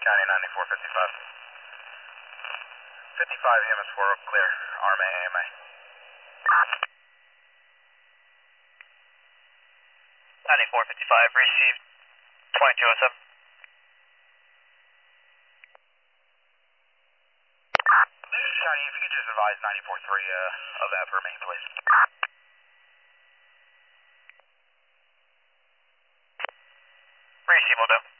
County 9455. 55 EMS4 clear. RMA, AMA. 9455, received 2207. This is County, if you could just advise 943 of that for me, please. Received, will do.